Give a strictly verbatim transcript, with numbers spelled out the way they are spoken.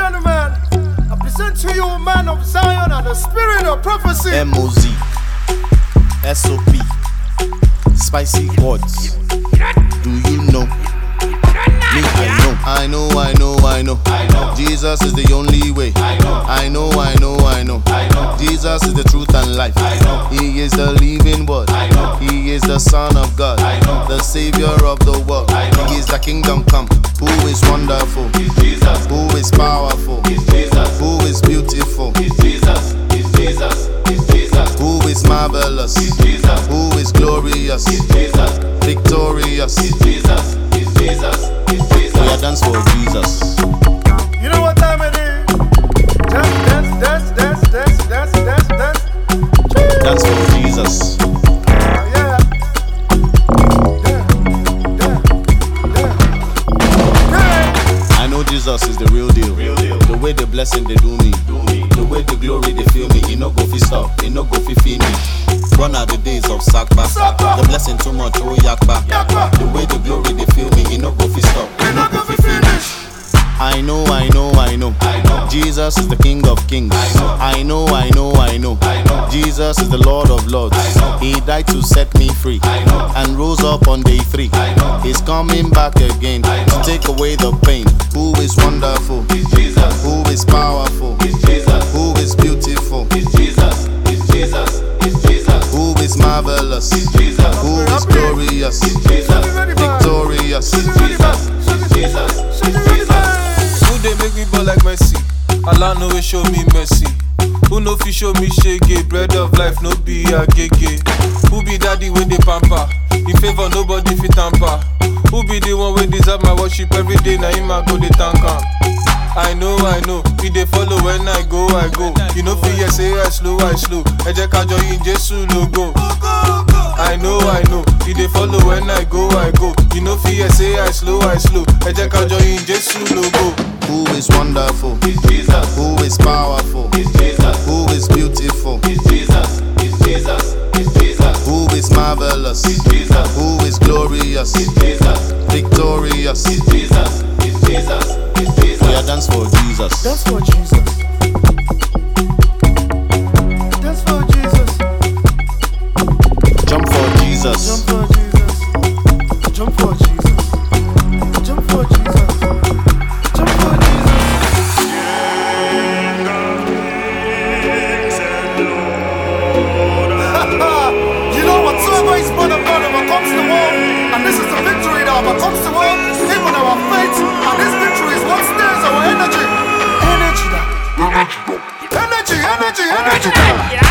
gentlemen, I present to you man of Zion and the spirit of prophecy. M O Z S O P Spicy Chords. Do you know? Me, I know, I know, I know, I know. Jesus is the only way. I know, I know, I know, I know. I know. Jesus is the truth and life. I know. He is the living word. I know. He is the Son of God. I know. The Savior of the world. I know. He is the kingdom come. Who is wonderful? He's Jesus. Who is powerful? He's Jesus. Who is beautiful? He's Jesus. He's Jesus. He's Jesus. Who is marvelous? He's Jesus. Who is glorious? He's Jesus. Victorious. He's Jesus. He's Jesus. He's Jesus. We are dance for Jesus. You know what time it is? Just dance, dance, dance, dance, dance, dance, dance. Dance for Jesus. Oh, yeah. Yeah, yeah, yeah, yeah. I know Jesus is the real deal. Real deal. The way the blessing they do me, do me. The way the glory they feel me, he no go fi stop, he no go fi finish. Gone are the days of Sakba. The blessing too much, oh yakba. The way the glory they feel me, he no go fi stop, he no go fi finish. I know, I know, I know, I know. Jesus is the King of Kings. I know, I know, I know, I know. Jesus is the Lord of Lords. He died to set me free and rose up on day three. He's coming back again to take away the pain. Who is wonderful? He's Jesus. Who is powerful? He's Jesus. Who is beautiful? He's Jesus. He's Jesus. He's Jesus. Who is marvelous? He's Jesus. Who is glorious? He's Jesus. Victorious? He's Jesus. He's Jesus. Who they make me ball like Messi? Allah no way show me mercy. Who no fi show me shege? Bread of life no be a gege. Who be daddy when they pamper? In favor nobody fi tamper. Who be the one wey deserve my worship every day? Na him I go dey thank am. I know, I know, we dey follow when I go, I go. You know fi hear say I slow, I slow. Ẹ jẹ́ ká join Jesu logo. I know, I know, we dey follow when I go, I go. You know fi hear say I slow, I slow. Ẹ jẹ́ ká join Jesu logo. Who is wonderful? He's Jesus. Who is powerful? He's Jesus. Who is beautiful? He's Jesus. He's Jesus. He's Jesus. Who is marvelous? He's Jesus. Who is glorious? He's Jesus. Victorious? He's Jesus. He's Jesus. He's Jesus. We are dance for Jesus. Dance for Jesus. Dance for Jesus. Jump for Jesus. Jump for Jesus. Jump for Jesus. Jump for Jesus. Jump for Jesus. You know whatsoever is born of God overcomes the world, and this is the victory that overcomes the world, even our faith, and this victory is what stirs our energy. Energy, energy, energy, energy.